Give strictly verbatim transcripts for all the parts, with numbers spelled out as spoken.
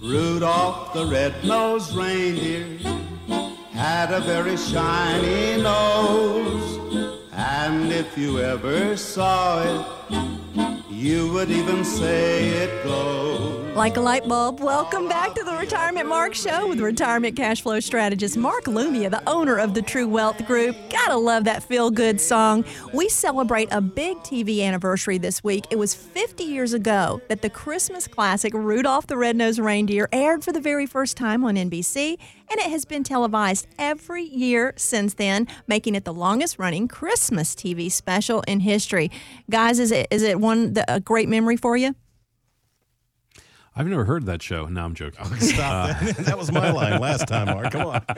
Rudolph the red-nosed reindeer had a very shiny nose, and if you ever saw it, you would even say it glows. Like a light bulb, welcome back to the Retirement Mark Show with retirement cash flow strategist Mark Lumia, the owner of the True Wealth Group. Gotta love that feel-good song. We celebrate a big T V anniversary this week. It was fifty years ago that the Christmas classic Rudolph the Red-Nosed Reindeer aired for the very first time on N B C, and it has been televised every year since then, making it the longest-running Christmas T V special in history. Guys, is it is it one a great memory for you? I've never heard of that show. No, I'm joking. Oh, stop that. That was my line last time, Mark. Come on.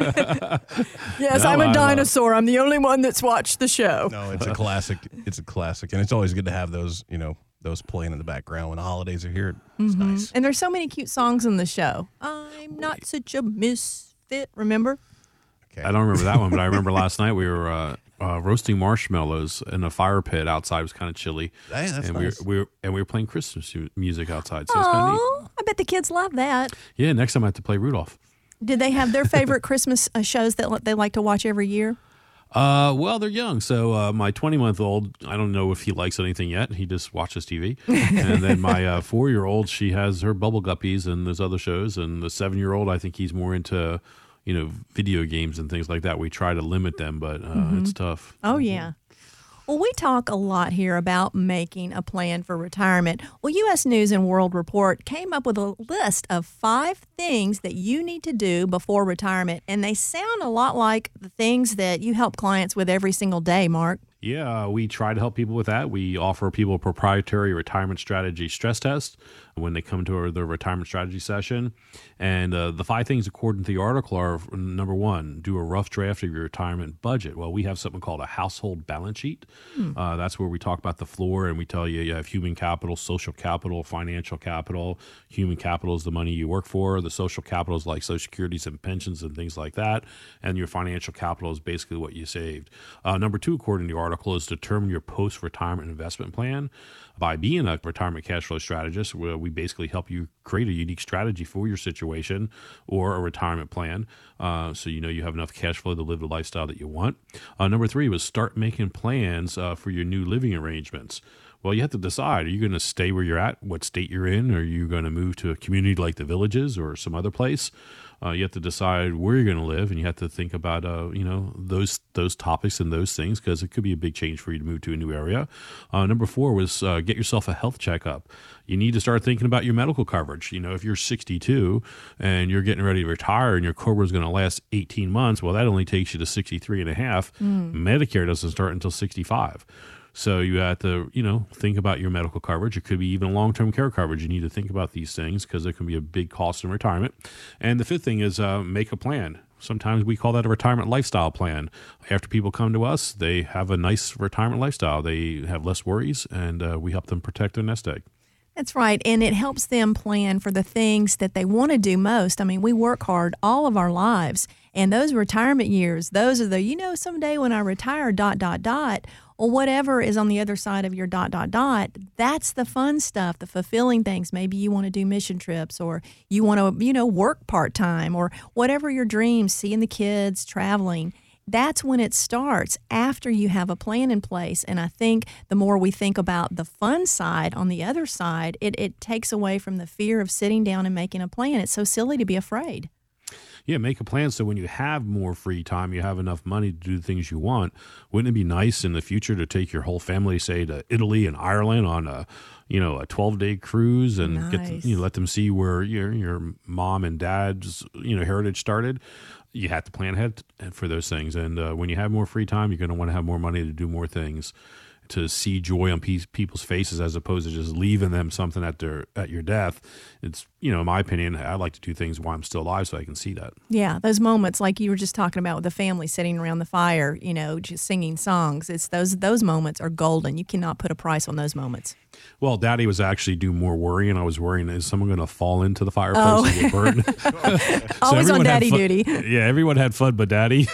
Yes, No, I'm a I dinosaur. I'm the only one that's watched the show. No, it's a classic. It's a classic. And it's always good to have those, you know, those playing in the background when the holidays are here. It's mm-hmm. nice. And there's so many cute songs in the show. I'm not such a misfit, remember? Okay. I don't remember that one, but I remember last night we were uh, uh, roasting marshmallows in a fire pit outside. It was kind of chilly. Hey, that's and nice. we were, we were and we were playing Christmas mu- music outside, so it's kind of neat. Oh, I bet the kids love that. Yeah, next time I have to play Rudolph. Did they have their favorite Christmas uh, shows that they like to watch every year? Uh, well, they're young. So uh, my twenty-month-old, I don't know if he likes anything yet. He just watches T V. And then my uh, four-year-old, she has her Bubble Guppies and those other shows. And the seven-year-old, I think he's more into, you know, video games and things like that. We try to limit them, but uh, mm-hmm. it's tough. Oh, yeah. Well, we talk a lot here about making a plan for retirement. Well, U S News and World Report came up with a list of five things that you need to do before retirement, and they sound a lot like the things that you help clients with every single day, Mark. Yeah, we try to help people with that. We offer people a proprietary retirement strategy stress test when they come to our, their retirement strategy session. And uh, the five things according to the article are, number one, do a rough draft of your retirement budget. Well, we have something called a household balance sheet. Hmm. Uh, that's where we talk about the floor and we tell you you have human capital, social capital, financial capital. Human capital is the money you work for. The social capital is like Social Securities and pensions and things like that. And your financial capital is basically what you saved. Uh, number two, according to the article, is determine your post-retirement investment plan. By being a retirement cash flow strategist, we basically help you create a unique strategy for your situation or a retirement plan, uh, so you know you have enough cash flow to live the lifestyle that you want. Uh, number three was start making plans uh, for your new living arrangements. Well, you have to decide, are you going to stay where you're at, what state you're in? Are you going to move to a community like the Villages or some other place? Uh, you have to decide where you're going to live, and you have to think about, uh, you know, those those topics and those things, because it could be a big change for you to move to a new area. Uh, number four was uh, get yourself a health checkup. You need to start thinking about your medical coverage. You know, if you're sixty-two and you're getting ready to retire and your COBRA is going to last eighteen months, well, that only takes you to sixty-three and a half. Mm. Medicare doesn't start until sixty-five. So you have to, you know, think about your medical coverage. It could be even long-term care coverage. You need to think about these things because there can be a big cost in retirement. And the fifth thing is uh, make a plan. Sometimes we call that a retirement lifestyle plan. After people come to us, they have a nice retirement lifestyle. They have less worries, and uh, we help them protect their nest egg. That's right, and it helps them plan for the things that they want to do most. I mean, we work hard all of our lives, and those retirement years, those are the, you know, someday when I retire, dot, dot, dot, or whatever is on the other side of your dot, dot, dot, that's the fun stuff, the fulfilling things. Maybe you want to do mission trips, or you want to, you know, work part-time, or whatever your dreams, seeing the kids, traveling. That's when it starts, after you have a plan in place. And I think the more we think about the fun side on the other side, it, it takes away from the fear of sitting down and making a plan. It's so silly to be afraid. Yeah, make a plan so when you have more free time, you have enough money to do the things you want. Wouldn't it be nice in the future to take your whole family, say, to Italy and Ireland on a, you know, a twelve-day cruise and nice. get to, you know, let them see where your your mom and dad's, you know, heritage started? You have to plan ahead for those things. And uh, when you have more free time, you're going to want to have more money to do more things, to see joy on pe- people's faces as opposed to just leaving them something at their at your death. It's, you know, in my opinion, I like to do things while I'm still alive so I can see that. Yeah, those moments like you were just talking about with the family sitting around the fire, you know, just singing songs. It's those those moments are golden. You cannot put a price on those moments. Well, Daddy was actually doing more worrying. I was worrying, is someone going to fall into the fireplace oh. and get burned? So always on Daddy duty. Yeah, everyone had fun but Daddy.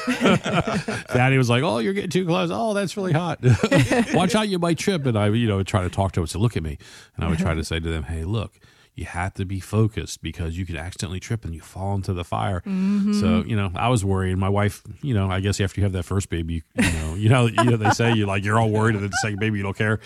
Daddy was like, oh, you're getting too close. Oh, that's really hot. Watch out, you might trip. And I, you know, try to talk to him and say, look at me. And I would try to say to them, hey, look, you have to be focused because you could accidentally trip and you fall into the fire. Mm-hmm. So, you know, I was worried. My wife, you know, I guess after you have that first baby, you know, you know, you know, they say you like, you're all worried, and then the second baby, you don't care.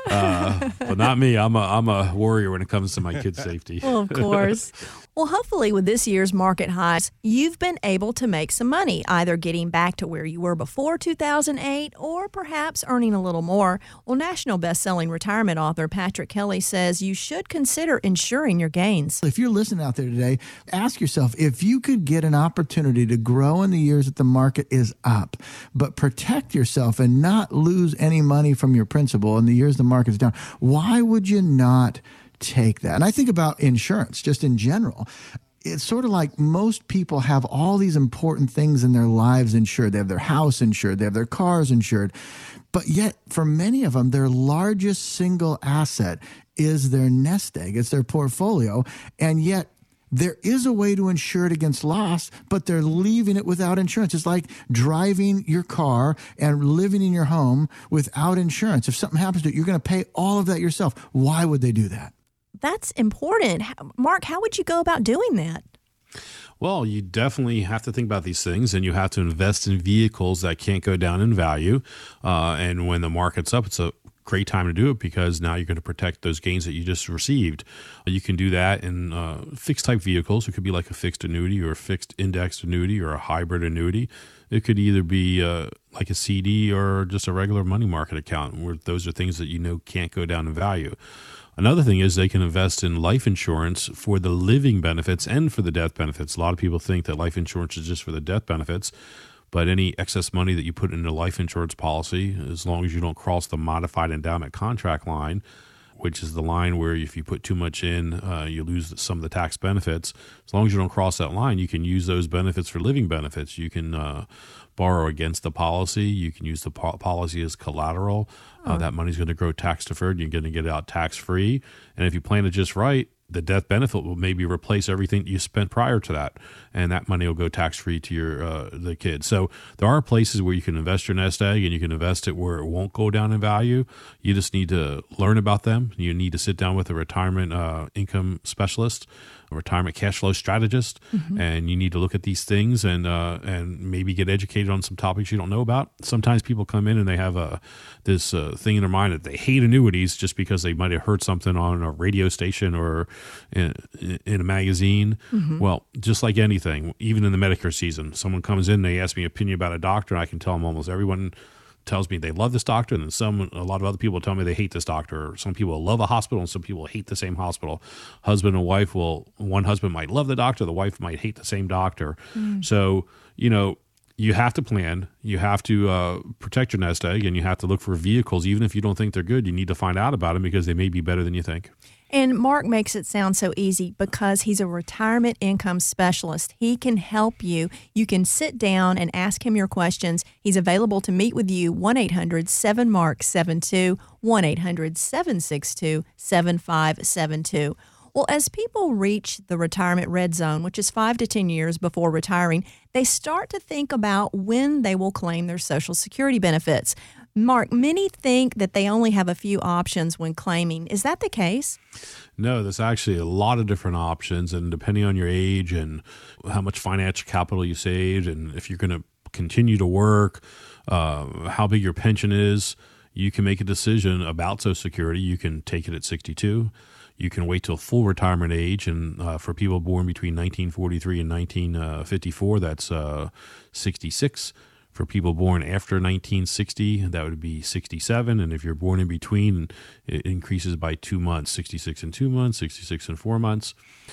Uh, but not me. I'm a, I'm a warrior when it comes to my kids' safety. Well, of course. Well, hopefully with this year's Market Highs, you've been able to make some money, either getting back to where you were before two thousand eight or perhaps earning a little more. Well, national best-selling retirement author Patrick Kelly says you should consider insuring your gains. If you're listening out there today, ask yourself if you could get an opportunity to grow in the years that the market is up, but protect yourself and not lose any money from your principal in the years the market's down, why would you not take that? And I think about insurance just in general. It's sort of like most people have all these important things in their lives insured. They have their house insured. They have their cars insured. But yet, for many of them, their largest single asset is their nest egg. It's their portfolio. And yet, there is a way to insure it against loss, but they're leaving it without insurance. It's like driving your car and living in your home without insurance. If something happens to it, you're going to pay all of that yourself. Why would they do that? That's important. Mark, how would you go about doing that? Well, you definitely have to think about these things, and you have to invest in vehicles that can't go down in value. Uh, and when the market's up, it's a great time to do it because now you're going to protect those gains that you just received. You can do that in uh, fixed type vehicles. It could be like a fixed annuity or a fixed indexed annuity or a hybrid annuity. It could either be uh, like a C D or just a regular money market account, where those are things that you know can't go down in value. Another thing is they can invest in life insurance for the living benefits and for the death benefits. A lot of people think that life insurance is just for the death benefits, but any excess money that you put into a life insurance policy, as long as you don't cross the modified endowment contract line, which is the line where if you put too much in, uh, you lose some of the tax benefits. As long as you don't cross that line, you can use those benefits for living benefits. You can uh, borrow against the policy. You can use the po- policy as collateral. Uh, that money's going to grow tax deferred. You're going to get it out tax free. And if you plan it just right, the death benefit will maybe replace everything that you spent prior to that, and that money will go tax free to your uh, the kids. So there are places where you can invest your nest egg, and you can invest it where it won't go down in value. You just need to learn about them. You need to sit down with a retirement uh, income specialist, a retirement cash flow strategist, mm-hmm. and you need to look at these things and uh, and maybe get educated on some topics you don't know about. Sometimes people come in and they have a this uh, thing in their mind that they hate annuities just because they might have heard something on a radio station or in, in a magazine. Mm-hmm. Well, just like anything, even in the Medicare season, someone comes in, they ask me an opinion about a doctor, and I can tell them almost everyone tells me they love this doctor, and then some a lot of other people tell me they hate this doctor. Or some people love a hospital, and some people hate the same hospital. Husband and wife will, one husband might love the doctor, the wife might hate the same doctor. Mm. So, you know, you have to plan, you have to uh, protect your nest egg, and you have to look for vehicles. Even if you don't think they're good, you need to find out about them because they may be better than you think. And Mark makes it sound so easy because he's a retirement income specialist. He can help you. You can sit down and ask him your questions. He's available to meet with you, one eight hundred seven mark seven two, one eight hundred seven six two seven five seven two. Well, as people reach the retirement red zone, which is five to ten years before retiring, they start to think about when they will claim their Social Security benefits. Mark, many think that they only have a few options when claiming. Is that the case? No, there's actually a lot of different options, and depending on your age and how much financial capital you saved, and if you're going to continue to work, uh, how big your pension is, you can make a decision about Social Security. You can take it at sixty-two. You can wait till full retirement age, and uh, for people born between nineteen forty-three and nineteen fifty-four, that's uh, sixty-six. For people born after nineteen sixty, that would be sixty-seven. And if you're born in between, it increases by two months, sixty-six and two months, sixty-six and four months.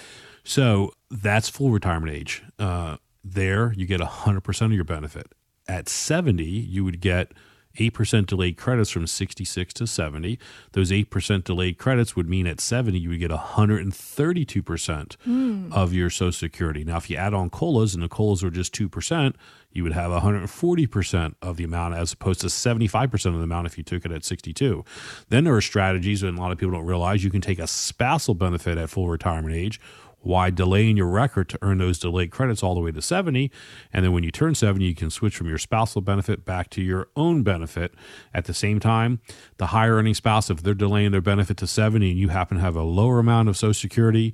So that's full retirement age. Uh, there, you get one hundred percent of your benefit. At seventy, you would get eight percent delayed credits from sixty-six to seventy. Those eight percent delayed credits would mean at seventy, you would get one hundred thirty-two percent mm. of your Social Security. Now, if you add on COLAs, and the COLAs are just two percent, you would have one hundred forty percent of the amount as opposed to seventy-five percent of the amount if you took it at sixty-two. Then there are strategies, and a lot of people don't realize, you can take a spousal benefit at full retirement age, Why delay in your record to earn those delayed credits all the way to seventy? And then when you turn seventy, you can switch from your spousal benefit back to your own benefit. At the same time, the higher earning spouse, if they're delaying their benefit to seventy and you happen to have a lower amount of Social Security,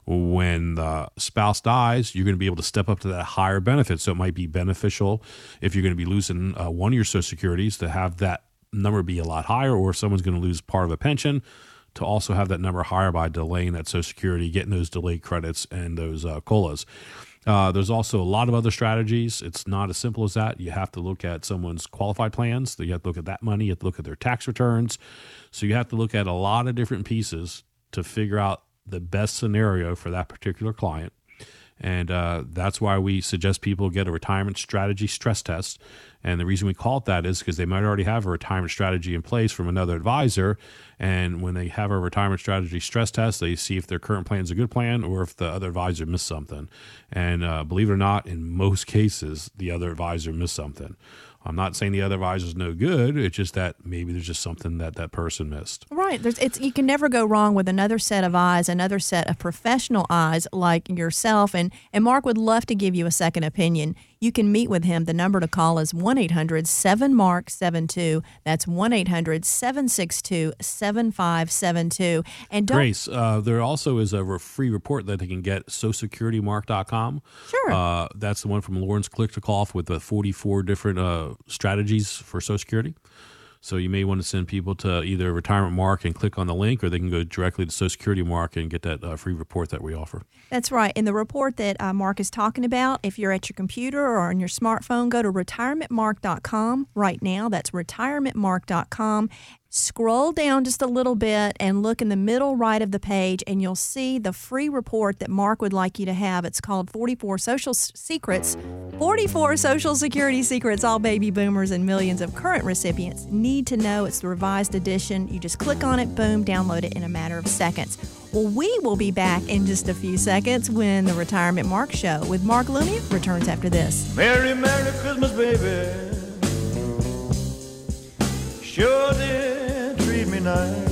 when the spouse dies, you're going to be able to step up to that higher benefit. So it might be beneficial if you're going to be losing uh, one of your Social Securities to have that number be a lot higher, or if someone's going to lose part of a pension, to also have that number higher by delaying that Social Security, getting those delayed credits and those uh, COLAs. Uh, there's also a lot of other strategies. It's not as simple as that. You have to look at someone's qualified plans. You have to look at that money. You have to look at their tax returns. So you have to look at a lot of different pieces to figure out the best scenario for that particular client. And uh, that's why we suggest people get a retirement strategy stress test. And the reason we call it that is because they might already have a retirement strategy in place from another advisor. And when they have a retirement strategy stress test, they see if their current plan is a good plan or if the other advisor missed something. And uh, believe it or not, in most cases, the other advisor missed something. I'm not saying the other advisor is no good. It's just that maybe there's just something that that person missed. Right. There's, it's, you can never go wrong with another set of eyes, another set of professional eyes like yourself. And, and Mark would love to give you a second opinion. You can meet with him. The number to call is one eight hundred seven M A R K seven two. That's one eight hundred seven six two seven five seven two. And don't, Grace, uh, there also is a free report that they can get, social security mark dot com. Sure. Uh, that's the one from Lawrence Klichtokoff with the forty-four different uh, strategies for Social Security. So you may want to send people to either Retirement Mark and click on the link, or they can go directly to Social Security Mark and get that uh, free report that we offer. That's right. And the report that uh, Mark is talking about, if you're at your computer or on your smartphone, go to retirement mark dot com right now. That's retirement mark dot com. Scroll down just a little bit and look in the middle right of the page, and you'll see the free report that Mark would like you to have. It's called forty-four Social Secrets. forty-four Social Security Secrets all baby boomers and millions of current recipients need to know. It's the revised edition. You just click on it, boom, download it in a matter of seconds. Well, we will be back in just a few seconds when the Retirement Mark Show with Mark Lumia returns after this. Merry, Merry Christmas, baby. Sure did treat me nice.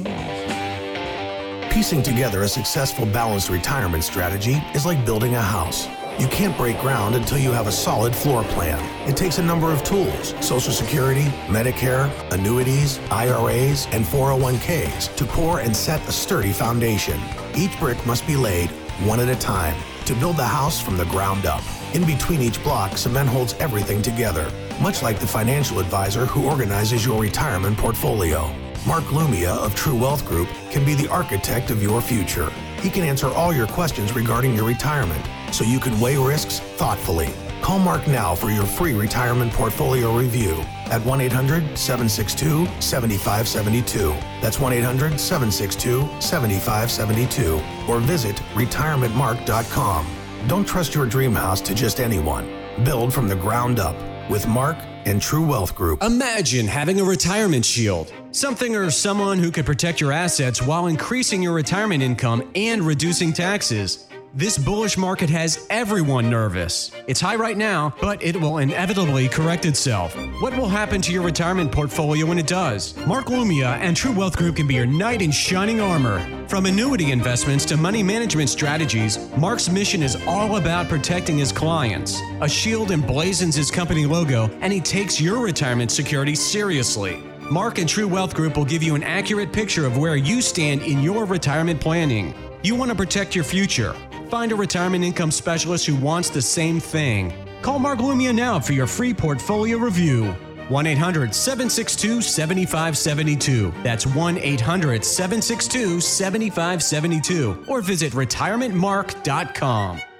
Piecing together a successful balanced retirement strategy is like building a house. You can't break ground until you have a solid floor plan. It takes a number of tools: Social Security, Medicare, annuities, I R As, and four oh one k's to pour and set a sturdy foundation. Each brick must be laid one at a time to build the house from the ground up. In between each block, cement holds everything together, much like the financial advisor who organizes your retirement portfolio. Mark Lumia of True Wealth Group can be the architect of your future. He can answer all your questions regarding your retirement, so you can weigh risks thoughtfully. Call Mark now for your free retirement portfolio review at one eight hundred seven six two seven five seven two. That's one eight hundred seven six two seven five seven two. Or visit retirement mark dot com. Don't trust your dream house to just anyone. Build from the ground up with Mark and True Wealth Group. Imagine having a retirement shield. Something or someone who could protect your assets while increasing your retirement income and reducing taxes. This bullish market has everyone nervous. It's high right now, but it will inevitably correct itself. What will happen to your retirement portfolio when it does? Mark Lumia and True Wealth Group can be your knight in shining armor. From annuity investments to money management strategies, Mark's mission is all about protecting his clients. A shield emblazons his company logo, and he takes your retirement security seriously. Mark and True Wealth Group will give you an accurate picture of where you stand in your retirement planning. You want to protect your future. Find a retirement income specialist who wants the same thing. Call Mark Lumia now for your free portfolio review. one eight hundred seven six two seven five seven two. That's one eight hundred seven six two seven five seven two. Or visit retirement mark dot com.